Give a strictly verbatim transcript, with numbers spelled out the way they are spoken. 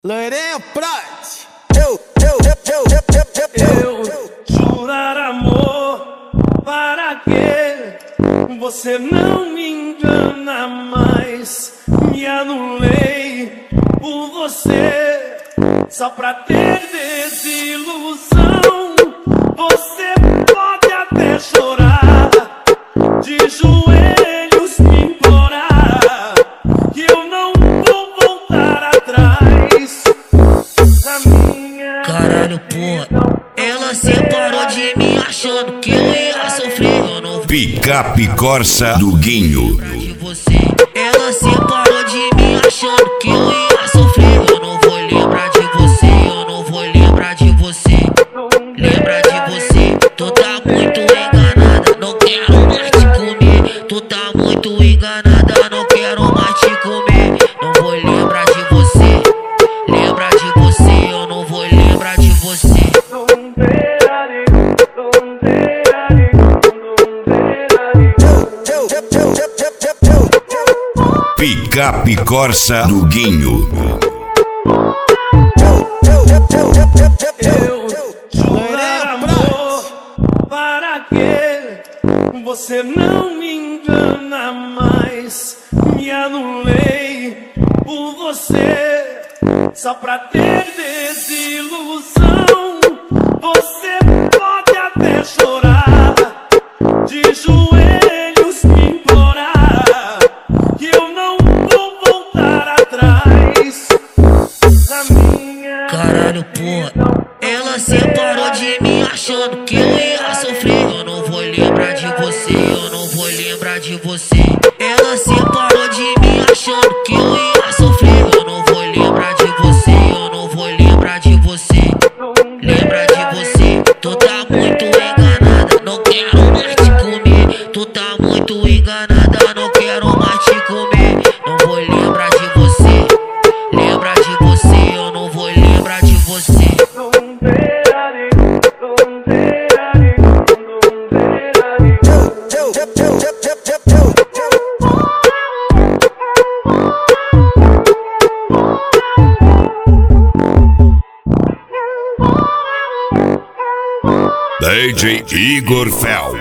Loirinha Pride. Eu, eu, eu, eu, eu, Eu jurar amor, para que você não me engana mais. Me anulei por você, só pra ter desilusão. Você pode até chorar, de joelhos me implorar, que eu não vou voltar atrás. A minha Caralho, porra, ela separou de mim achando que eu ia sofrer. Eu não vou Picape Corsa do Guinho. lembrar de você. Ela separou de mim achando que eu ia sofrer. Eu não vou lembrar de você, eu não vou lembrar de você. Lembra de você, tu tá muito enganada, não quero mais te comer. Tu tá muito enganada, não quero mais te comer. Não vou lembrar de você, lembra de você, eu não vou lembrar de você. Picape Corsa do Guinho. Eu jurar amor, para que você não me engana mais. Me anulei por você, só pra ter desilusão. Você pode até chorar, de joelhos me implorar, que eu não vou voltar atrás. A minha Caralho, porra, ela separou de mim achando que eu ia sofrer. Eu não vou lembrar de você, eu não vou lembrar de você. Ela separou de mim achando que eu ia sofrer. Eu não vou lembrar de você, eu não vou lembrar de você. Lembra de você, tu tá muito enganada, não quero mais te comer. Tu tá muito enganada, não quero mais te comer. Não vou lembrar de você, lembra de você, eu não vou lembrar de você. D J Igor Fel.